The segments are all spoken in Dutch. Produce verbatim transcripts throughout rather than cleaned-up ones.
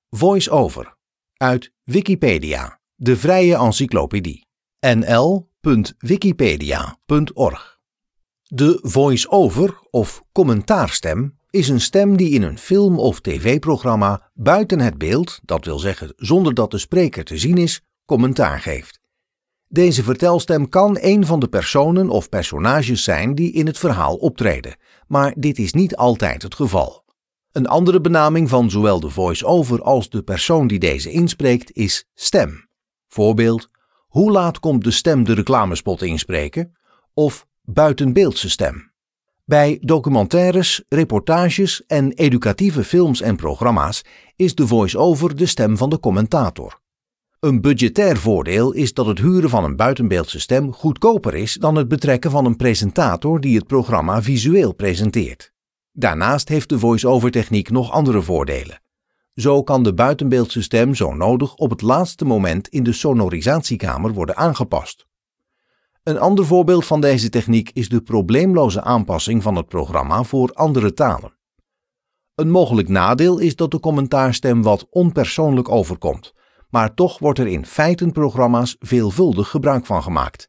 Voice-over uit Wikipedia, de vrije encyclopedie. n l punt wikipedia punt org. De voice-over of commentaarstem is een stem die in een film- of tv-programma buiten het beeld, dat wil zeggen zonder dat de spreker te zien is, commentaar geeft. Deze vertelstem kan een van de personen of personages zijn die in het verhaal optreden, maar dit is niet altijd het geval. Een andere benaming van zowel de voice-over als de persoon die deze inspreekt is stem. Voorbeeld: hoe laat komt de stem de reclamespot inspreken? Of buitenbeeldse stem. Bij documentaires, reportages en educatieve films en programma's is de voice-over de stem van de commentator. Een budgetair voordeel is dat het huren van een buitenbeeldse stem goedkoper is dan het betrekken van een presentator die het programma visueel presenteert. Daarnaast heeft de voice-over techniek nog andere voordelen. Zo kan de buitenbeeldse stem zo nodig op het laatste moment in de sonorisatiekamer worden aangepast. Een ander voorbeeld van deze techniek is de probleemloze aanpassing van het programma voor andere talen. Een mogelijk nadeel is dat de commentaarstem wat onpersoonlijk overkomt, maar toch wordt er in feitenprogramma's veelvuldig gebruik van gemaakt.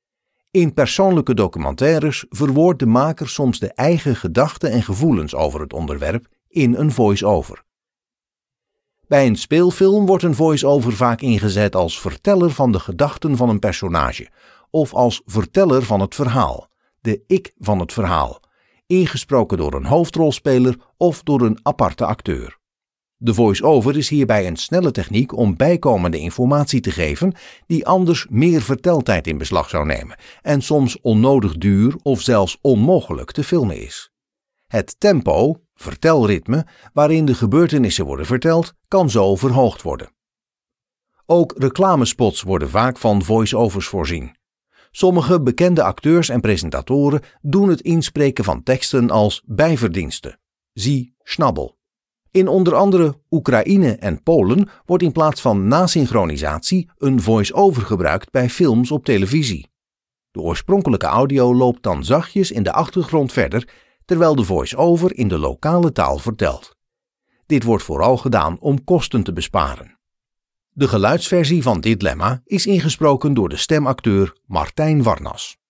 In persoonlijke documentaires verwoordt de maker soms de eigen gedachten en gevoelens over het onderwerp in een voice-over. Bij een speelfilm wordt een voice-over vaak ingezet als verteller van de gedachten van een personage of als verteller van het verhaal, de ik van het verhaal, ingesproken door een hoofdrolspeler of door een aparte acteur. De voice-over is hierbij een snelle techniek om bijkomende informatie te geven die anders meer verteltijd in beslag zou nemen en soms onnodig duur of zelfs onmogelijk te filmen is. Het tempo, vertelritme, waarin de gebeurtenissen worden verteld, kan zo verhoogd worden. Ook reclamespots worden vaak van voice-overs voorzien. Sommige bekende acteurs en presentatoren doen het inspreken van teksten als bijverdiensten. Zie Schnabbel. In onder andere Oekraïne en Polen wordt in plaats van nasynchronisatie een voice-over gebruikt bij films op televisie. De oorspronkelijke audio loopt dan zachtjes in de achtergrond verder, terwijl de voice-over in de lokale taal vertelt. Dit wordt vooral gedaan om kosten te besparen. De geluidsversie van dit lemma is ingesproken door de stemacteur Martijn Warnas.